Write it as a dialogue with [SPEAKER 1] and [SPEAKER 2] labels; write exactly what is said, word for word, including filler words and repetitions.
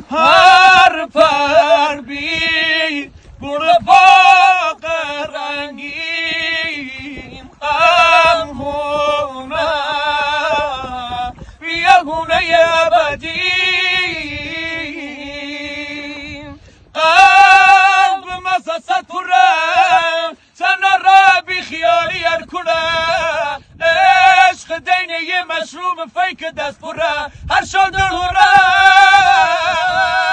[SPEAKER 1] هر پر بی برو پاق رنگیم همونه بیا گونه ابدیم قلب مساست پره سنا را بی خیالی ارکونه عشق دینه مشروب فیک دست پره هر شادر هره